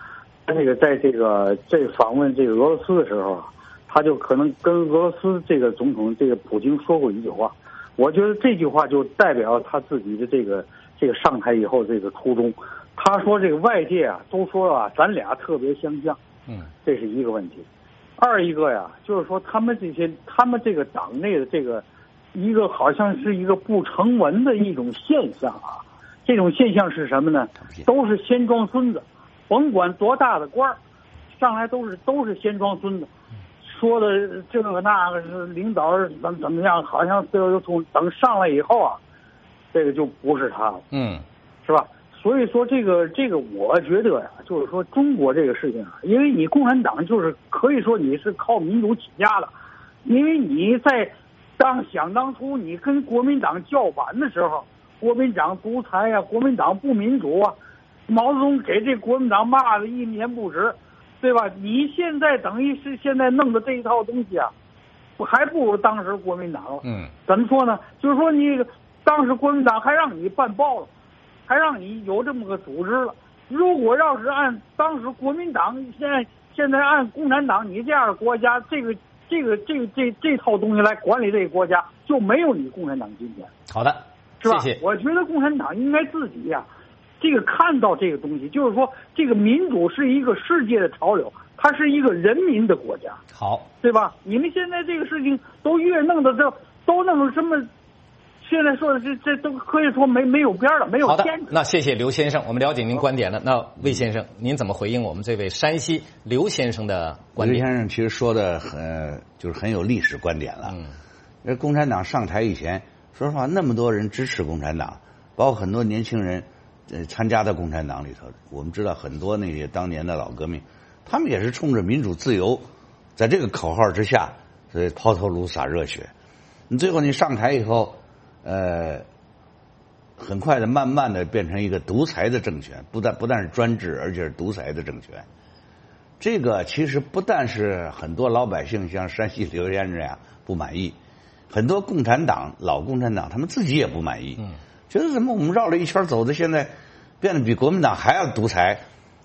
访问这个俄罗斯的时候啊，他就可能跟俄罗斯这个总统普京说过一句话，我觉得这句话就代表他自己的这个上台以后这个初衷。他说这个外界啊都说啊咱俩特别相像，这是一个问题。二一个呀，就是说他们这个党内的这个一个好像是一个不成文的一种现象啊。这种现象是什么呢？都是先装孙子，甭管多大的官儿，上来都是先装孙子，说的这个那个是领导怎么样，好像等上来以后啊，这个就不是他了，是吧？所以说这个我觉得呀，就是说中国这个事情啊，因为你共产党就是可以说你是靠民主起家的，因为你在想当初你跟国民党叫板的时候，国民党独裁呀，国民党不民主啊，毛泽东给这国民党骂的一言不值，对吧？你现在等于是现在弄的这一套东西啊，还不如当时国民党了。怎么说呢？就是说你当时国民党还让你办报了，还让你有这么个组织了。如果要是按当时国民党现在按共产党你这样的国家，这套东西来管理这个国家，就没有你共产党今天。 好的， 是吧？ 谢谢。 我觉得共产党应该自己呀，这个看到这个东西，就是说这个民主是一个世界的潮流，它是一个人民的国家。 好， 对吧？你们现在这个事情都越弄的都弄什么？现在说的这都可以说没有边了，没有限制。 那谢谢刘先生，我们了解您观点了。那魏先生，您怎么回应我们这位山西刘先生的观点？ 刘先生其实说的就是很有历史观点了。共产党上台以前，说实话，那么多人支持共产党，包括很多年轻人参加到共产党里头。我们知道很多那些当年的老革命，他们也是冲着民主自由，在这个口号之下，所以抛头颅洒热血。你最后你上台以后，很快的慢慢的变成一个独裁的政权，不但是专制，而且是独裁的政权。这个其实不但是很多老百姓像山西刘先生这样不满意，很多老共产党他们自己也不满意，觉得怎么我们绕了一圈走的，现在变得比国民党还要独裁，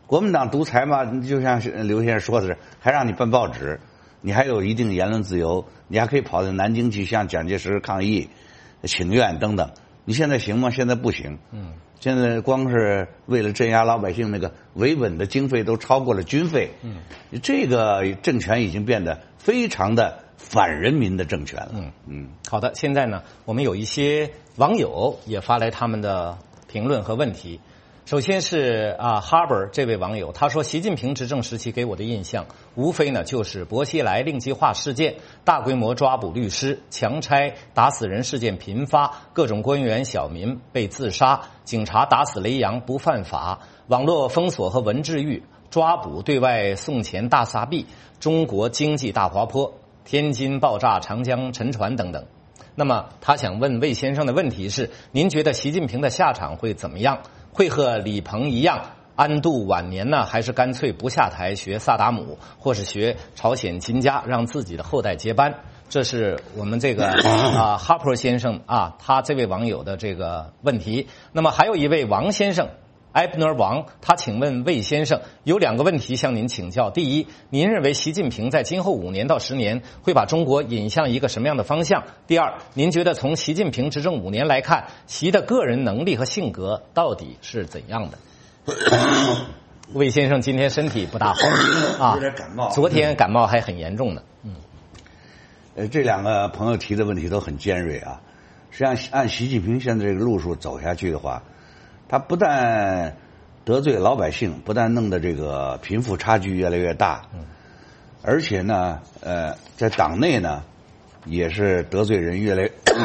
国民党独裁嘛，就像刘先生说的是，还让你办报纸，你还有一定言论自由，你还可以跑到南京去向蒋介石抗议、请愿等等。你现在行吗？现在不行。现在光是为了镇压老百姓，那个维稳的经费都超过了军费。这个政权已经变得非常的反人民的政权了。 好的，现在呢，我们有一些网友也发来他们的评论和问题。首先是Harbor 这位网友，他说习近平执政时期给我的印象，无非呢就是薄熙来令计划事件、大规模抓捕律师、强拆打死人事件频发，各种官员小民被自杀，警察打死雷洋不犯法，网络封锁和文字狱、抓捕对外送钱大撒币，中国经济大滑坡，天津爆炸、长江沉船等等。那么他想问魏先生的问题是，您觉得习近平的下场会怎么样？会和李鹏一样安度晚年呢，还是干脆不下台学萨达姆，或是学朝鲜金家，让自己的后代接班？这是我们这个哈珀先生他这位网友的这个问题。那么还有一位王先生埃布尔王，他请问魏先生有2个问题向您请教。第一，您认为习近平在今后5年到10年会把中国引向一个什么样的方向？第二，您觉得从习近平执政5年来看，习的个人能力和性格到底是怎样的？魏先生今天身体不大好有点感冒， 昨天感冒还很严重呢。 这2个朋友提的问题都很尖锐啊。实际上，按习近平现在这个路数走下去的话，他不但得罪老百姓，不但弄得这个贫富差距越来越大，而且呢，在党内呢，也是得罪人越来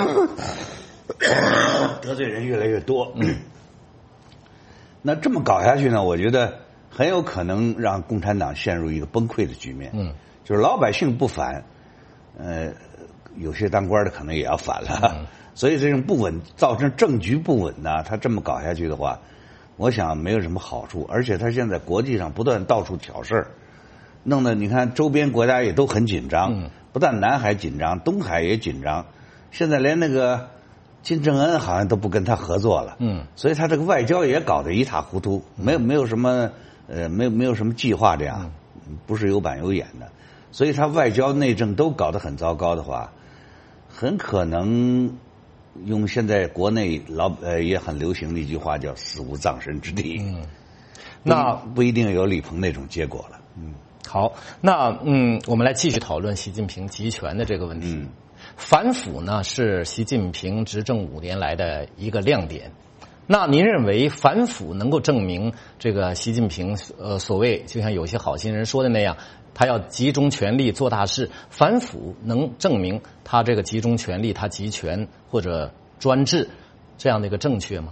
越多。那这么搞下去呢，我觉得很有可能让共产党陷入一个崩溃的局面。就是老百姓不反，有些当官的可能也要反了。所以这种不稳造成政局不稳呢，他这么搞下去的话，我想没有什么好处。而且他现在国际上不断到处挑事儿，弄得你看周边国家也都很紧张，不但南海紧张，东海也紧张。现在连那个金正恩好像都不跟他合作了。所以他这个外交也搞得一塌糊涂，没有什么没有什么计划，这样不是有板有眼的。所以他外交内政都搞得很糟糕的话，很可能用现在国内也很流行的一句话叫死无葬身之地。那不一定有李鹏那种结果了。 好，那我们来继续讨论习近平集权的这个问题。反腐呢是习近平执政5年来的一个亮点。那您认为反腐能够证明这个习近平所谓就像有些好心人说的那样，他要集中权力做大事，反腐能证明他这个集中权力，他集权或者专制这样的一个正确吗？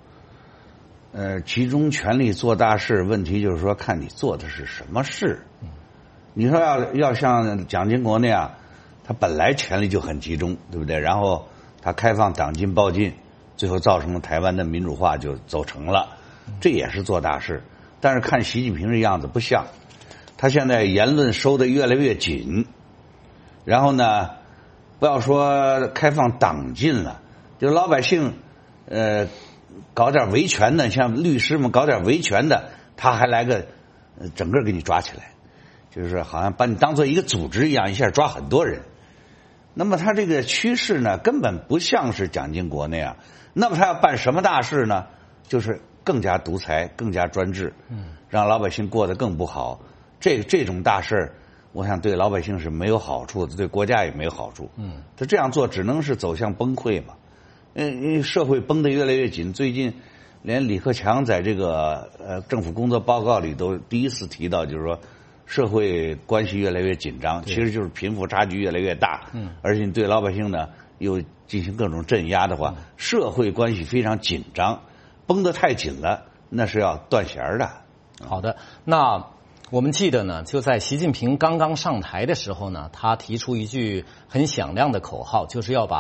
集中权力做大事，问题就是说看你做的是什么事。你说要像蒋经国那样，他本来权力就很集中，对不对？然后他开放党禁报禁，最后造成了台湾的民主化就走成了，这也是做大事。但是看习近平这样子不像，他现在言论收得越来越紧，然后呢，不要说开放党禁了，就老百姓搞点维权的，像律师们搞点维权的，他还来个整个给你抓起来，就是好像把你当做一个组织一样，一下抓很多人。那么他这个趋势呢，根本不像是蒋经国那样。那么他要办什么大事呢？就是更加独裁，更加专制，让老百姓过得更不好。这种大事，我想对老百姓是没有好处的，对国家也没有好处。他这样做只能是走向崩溃嘛。因为社会绷得越来越紧，最近连李克强在这个政府工作报告里都第一次提到，就是说社会关系越来越紧张，其实就是贫富差距越来越大。而且你对老百姓呢又进行各种镇压的话，社会关系非常紧张，绷得太紧了，那是要断弦的。 好的，那我们记得呢，就在习近平刚刚上台的时候呢，他提出一句很响亮的口号，就是要把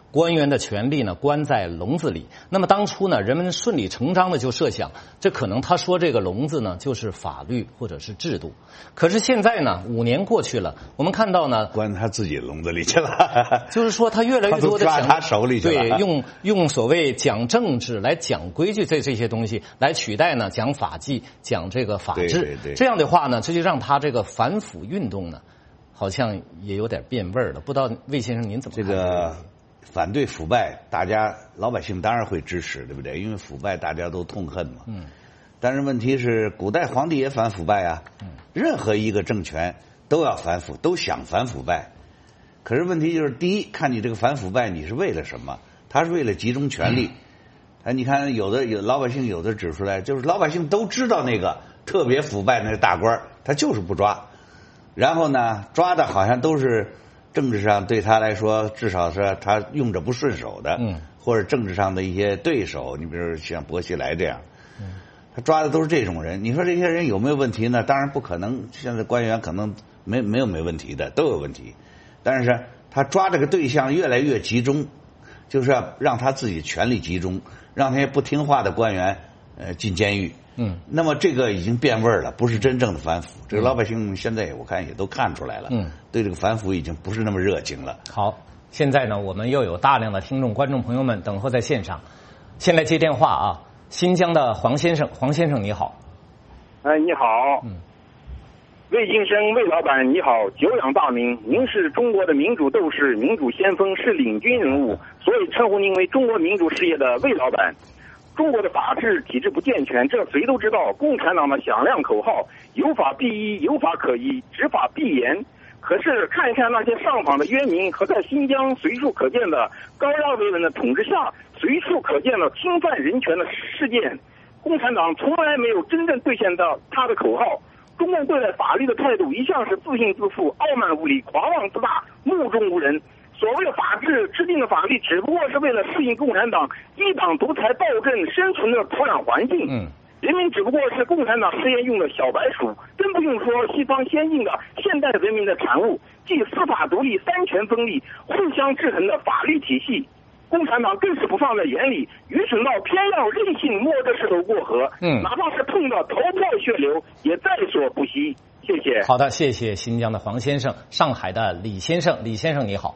官员的权力呢关在笼子里。那么当初呢，人们顺理成章的就设想，这可能他说这个笼子呢就是法律或者是制度。可是现在呢，5年过去了，我们看到呢， 关他自己笼子里去了。 就是说他越来越多的抓他手里去了。 对，用所谓讲政治来讲规矩这些东西来取代呢讲法纪、讲这个法治。 对。 这样的话呢，这就让他这个反腐运动呢，好像也有点变味了。不知道魏先生您怎么看这个？反对腐败，大家老百姓当然会支持，对不对？因为腐败大家都痛恨嘛。但是问题是，古代皇帝也反腐败啊。任何一个政权都要反腐，都想反腐败。可是问题就是，第一，看你这个反腐败你是为了什么？他是为了集中权力。你看有老百姓有的指出来，就是老百姓都知道那个特别腐败那个大官，他就是不抓。然后呢，抓的好像都是。政治上对他来说，至少是他用着不顺手的，或者政治上的一些对手，你比如像薄熙来这样，他抓的都是这种人。你说这些人有没有问题呢？当然不可能，现在官员可能没问题的，都有问题。但是他抓这个对象越来越集中，就是要让他自己权力集中，让那些不听话的官员进监狱。那么这个已经变味了，不是真正的反腐。这个老百姓现在我看也都看出来了，对这个反腐已经不是那么热情了。 好，现在呢，我们又有大量的听众、观众朋友们等候在现场，先来接电话啊！新疆的黄先生你好。 你好。魏先生，魏老板你好，久仰大名，您是中国的民主斗士、民主先锋，是领军人物，所以称呼您为中国民主事业的魏老板。中国的法治体制不健全，这谁都知道。共产党的响亮口号“有法必依，有法可依，执法必严”。可是看一看那些上访的冤民和在新疆随处可见的高压维稳的统治下随处可见的侵犯人权的事件，共产党从来没有真正兑现到他的口号。中共对待法律的态度一向是自信自负、傲慢无礼、狂妄自大、目中无人。所谓的法治制定的法律，只不过是为了适应共产党一党独裁暴政生存的土壤环境。人民只不过是共产党实验用的小白鼠，真不用说西方先进的现代文明的产物，即司法独立、三权分立、互相制衡的法律体系。共产党更是不放在眼里，愚蠢到偏要任性摸着石头过河。哪怕是碰到头破血流，也在所不惜。谢谢。 好的，谢谢新疆的黄先生。上海的李先生你好。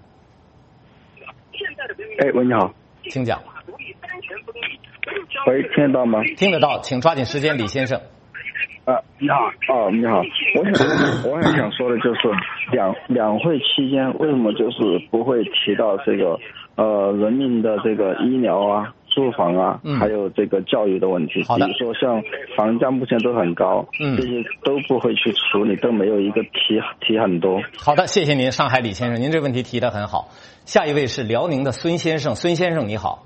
喂，你好， 请讲。 喂，听得到吗？ 听得到，请抓紧时间，李先生。 你好，你好，我很想说的就是两会期间为什么就是不会提到这个人民的这个医疗啊、住房啊，还有这个教育的问题。比如说像房价目前都很高，这些都不会去处理，都没有一个提很多。 好的，谢谢您，上海李先生，您这个问题提得很好。下一位是辽宁的孙先生你好。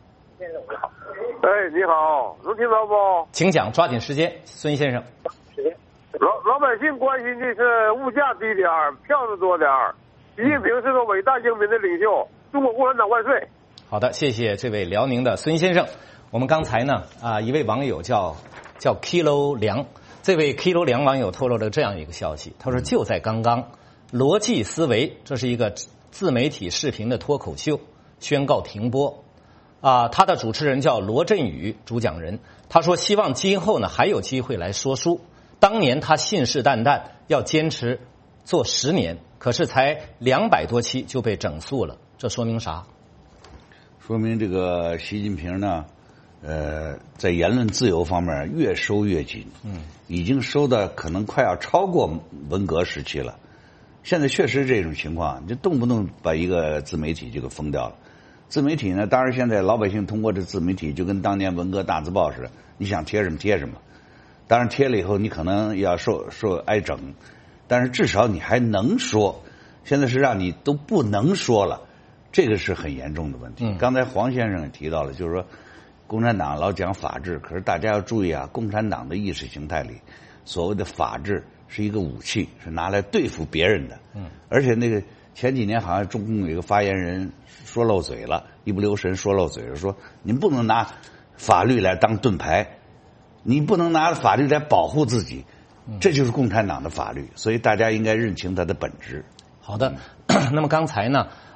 你好，能听到不？ 请讲，抓紧时间，孙先生。 老百姓关心的是物价低点儿，票子多点儿。习近平是个伟大英明的领袖，中国共产党万岁。 好的，谢谢这位辽宁的孙先生。我们刚才呢一位网友叫 Kilo 梁，这位 Kilo 梁网友透露了这样一个消息，他说就在刚刚，逻辑思维这是一个自媒体视频的脱口秀宣告停播。他的主持人叫罗振宇，主讲人。他说希望今后呢还有机会来说书。当年他信誓旦旦要坚持做10年，可是才200多期就被整肃了。这说明啥？ 说明这个习近平呢，在言论自由方面越收越紧，已经收的可能快要超过文革时期了。现在确实这种情况，就动不动把一个自媒体就给封掉了。自媒体呢，当然现在老百姓通过这自媒体就跟当年文革大字报似的，你想贴什么贴什么。当然贴了以后你可能要受挨整，但是至少你还能说。现在是让你都不能说了，这个是很严重的问题。刚才黄先生也提到了，就是说共产党老讲法治，可是大家要注意啊，共产党的意识形态里所谓的法治是一个武器，是拿来对付别人的。而且那个前几年好像中共有一个发言人说漏嘴了，一不留神说漏嘴了，说你不能拿法律来当盾牌，你不能拿法律来保护自己，这就是共产党的法律，所以大家应该认清它的本质。 好的，那么刚才呢，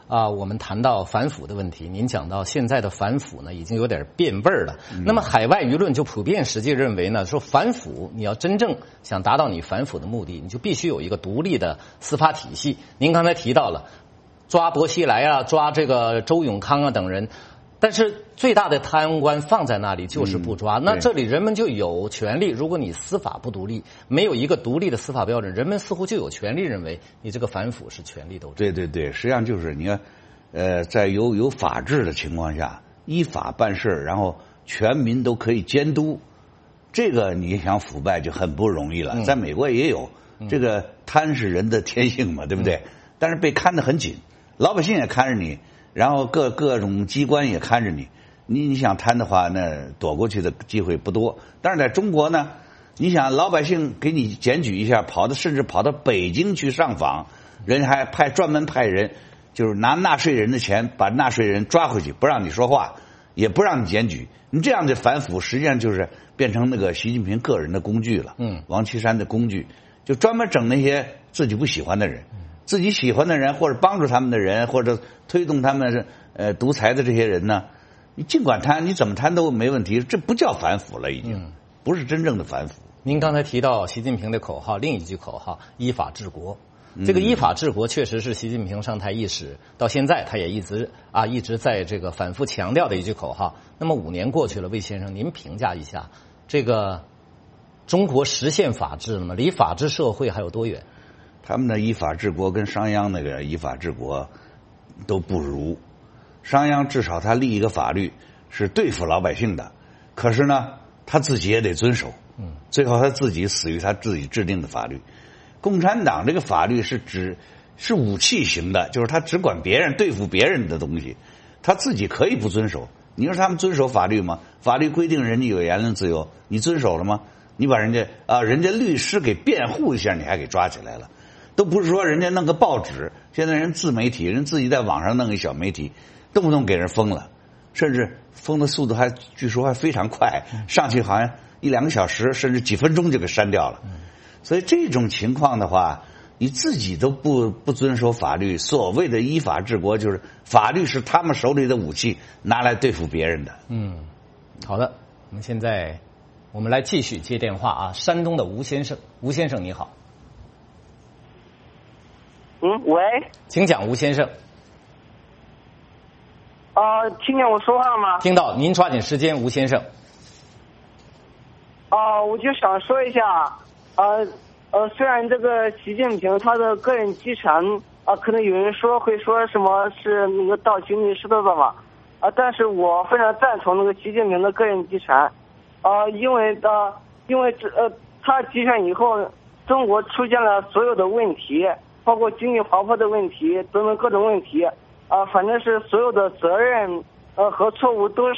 我们谈到反腐的问题，您讲到现在的反腐呢已经有点变味儿了。那么海外舆论就普遍实际认为呢，说反腐你要真正想达到你反腐的目的，你就必须有一个独立的司法体系。您刚才提到了抓薄熙来啊，抓这个周永康啊等人，但是最大的贪官放在那里就是不抓。那这里人们就有权利，如果你司法不独立，没有一个独立的司法标准，人们似乎就有权利认为你这个反腐是权力斗争。 对，实际上就是你看，在有法治的情况下，依法办事，然后全民都可以监督，这个你想腐败就很不容易了。在美国也有，这个贪是人的天性嘛，对不对？但是被看得很紧，老百姓也看着你，然后各种机关也看着你。你想贪的话，那躲过去的机会不多。但是在中国呢，你想老百姓给你检举一下，甚至跑到北京去上访，人还专门派人，就是拿纳税人的钱把纳税人抓回去，不让你说话，也不让你检举。你这样的反腐，实际上就是变成那个习近平个人的工具了。王岐山的工具，就专门整那些自己不喜欢的人，自己喜欢的人或者帮助他们的人，或者推动他们独裁的这些人呢。你尽管贪，你怎么贪都没问题，这不叫反腐了，已经不是真正的反腐。 您刚才提到习近平的口号，另一句口号“依法治国”，这个依法治国确实是习近平上台伊始到现在，他也一直在这个反复强调的一句口号。那么5年过去了，魏先生，您评价一下，这个中国实现法治了吗？离法治社会还有多远？ 他们的依法治国跟商鞅那个依法治国都不如。商鞅至少他立一个法律是对付老百姓的，可是呢他自己也得遵守，最后他自己死于他自己制定的法律。共产党这个法律是武器型的，就是他只管别人对付别人的东西，他自己可以不遵守。你说他们遵守法律吗？法律规定人家有言论自由，你遵守了吗？你把人家律师给辩护一下，你还给抓起来了，都不是说人家弄个报纸，现在人自媒体，人自己在网上弄个小媒体，动不动给人封了，甚至封的速度据说还非常快，上去好像1-2个小时，甚至几分钟就给删掉了。所以这种情况的话，你自己都不遵守法律，所谓的依法治国，就是法律是他们手里的武器，拿来对付别人的。 好的，我们来继续接电话啊。山东的吴先生你好。 喂， 请讲，吴先生。 听见我说话吗？ 听到，您抓紧时间，吴先生。 我就想说一下，虽然这个习近平他的个人继承可能有人会说什么是那个倒行逆施的吧，但是我非常赞同那个习近平的个人继承，因为他继承以后，中国出现了所有的问题，包括经济滑坡的问题等等各种问题。反正是所有的责任和错误都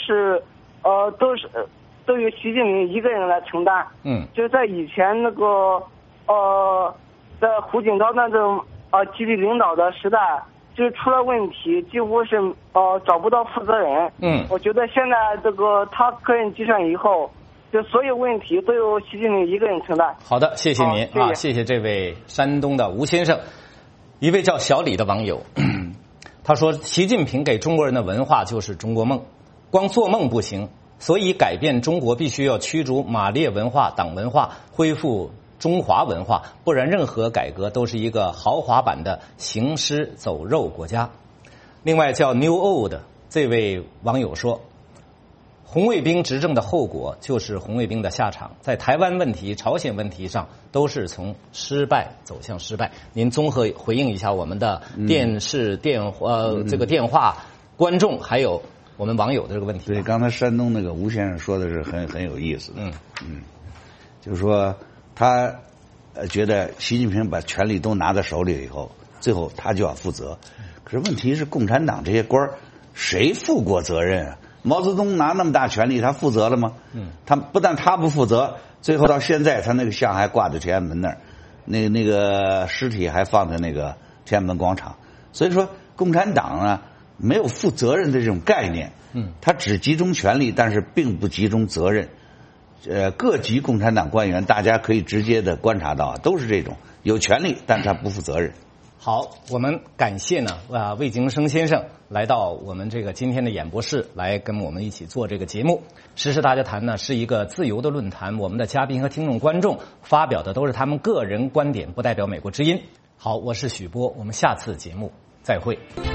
由习近平一个人来承担。就是在以前那个在胡锦涛那种集体领导的时代，就是出了问题几乎是找不到负责人。我觉得现在这个他个人继承以后，就所有问题都由习近平一个人承担。 好的，谢谢您谢谢这位山东的吴先生。一位叫小李的网友他说，习近平给中国人的文化就是中国梦，光做梦不行，所以改变中国必须要驱逐马列文化、党文化，恢复中华文化，不然任何改革都是一个豪华版的行尸走肉国家。另外叫 New Old 这位网友说，红卫兵执政的后果就是红卫兵的下场，在台湾问题、朝鲜问题上都是从失败走向失败。您综合回应一下我们的电视、这个电话观众还有我们网友的这个问题。 对，刚才山东那个吴先生说的是很有意思的。就是说他觉得习近平把权力都拿在手里以后，最后他就要负责。可是问题是，共产党这些官谁负过责任啊？毛泽东拿那么大权力，他负责了吗？他不但他不负责，最后到现在他那个像还挂在天安门那儿，那个尸体还放在那个天安门广场。所以说共产党呢没有负责任的这种概念，他只集中权力，但是并不集中责任。各级共产党官员大家可以直接的观察到，都是这种有权力，但他不负责任。 好。 好，我们感谢呢魏京生先生来到我们这个今天的演播室，来跟我们一起做这个节目。时事大家谈呢是一个自由的论坛，我们的嘉宾和听众观众发表的都是他们个人观点，不代表美国之音。好，我是许波，我们下次节目再会。